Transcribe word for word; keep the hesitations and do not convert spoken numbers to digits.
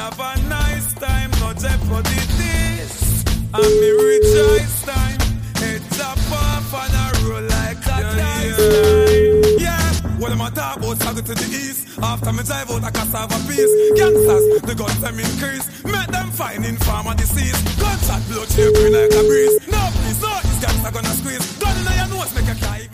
have a nice time, no jeopardy this. And me rejoice time. Head chop off and I roll like a dice time. Yeah, well, I'm a talk about struggle to the east. After me drive out a cassava piece. Gangsters, the guns them increase. Make them find in farmer disease. Gunshot blow children like a breeze. No, please, no, these gangsters gonna squeeze. Gun in your nose, make a guy.